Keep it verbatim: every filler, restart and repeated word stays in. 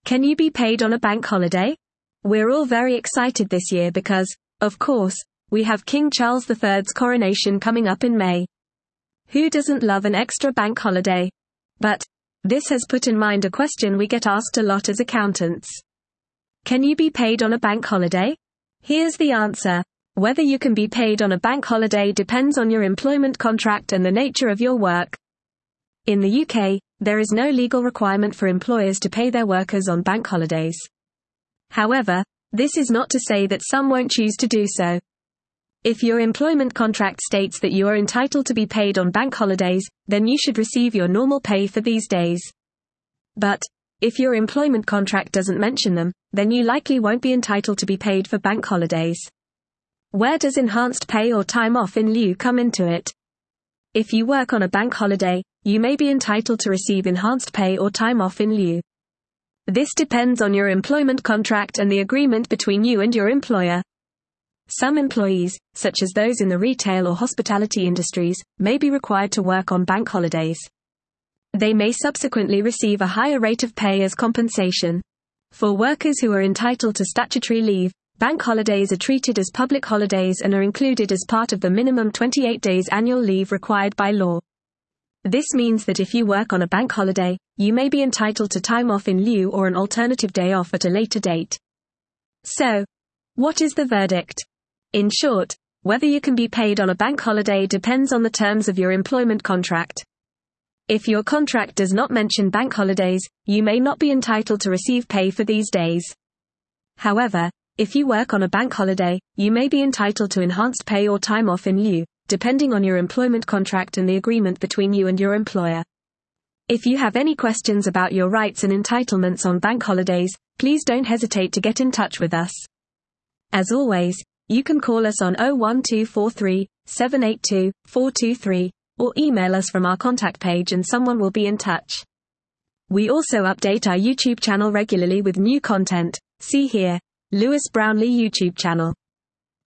Can you be paid on a bank holiday? We're all very excited this year because, of course, we have King Charles the third's coronation coming up in May. Who doesn't love an extra bank holiday? But this has put in mind a question we get asked a lot as accountants. Can you be paid on a bank holiday? Here's the answer. Whether you can be paid on a bank holiday depends on your employment contract and the nature of your work. In the U K, there is no legal requirement for employers to pay their workers on bank holidays. However, this is not to say that some won't choose to do so. If your employment contract states that you are entitled to be paid on bank holidays, then you should receive your normal pay for these days. But if your employment contract doesn't mention them, then you likely won't be entitled to be paid for bank holidays. Where does enhanced pay or time off in lieu come into it? If you work on a bank holiday, you may be entitled to receive enhanced pay or time off in lieu. This depends on your employment contract and the agreement between you and your employer. Some employees, such as those in the retail or hospitality industries, may be required to work on bank holidays. They may subsequently receive a higher rate of pay as compensation. For workers who are entitled to statutory leave, bank holidays are treated as public holidays and are included as part of the minimum twenty-eight days annual leave required by law. This means that if you work on a bank holiday, you may be entitled to time off in lieu or an alternative day off at a later date. So, what is the verdict? In short, whether you can be paid on a bank holiday depends on the terms of your employment contract. If your contract does not mention bank holidays, you may not be entitled to receive pay for these days. However, if you work on a bank holiday, you may be entitled to enhanced pay or time off in lieu, depending on your employment contract and the agreement between you and your employer. If you have any questions about your rights and entitlements on bank holidays, please don't hesitate to get in touch with us. As always, you can call us on oh one two four three, seven eight two, four two three, or email us from our contact page and someone will be in touch. We also update our YouTube channel regularly with new content. See here, Lewis Brownlee YouTube channel.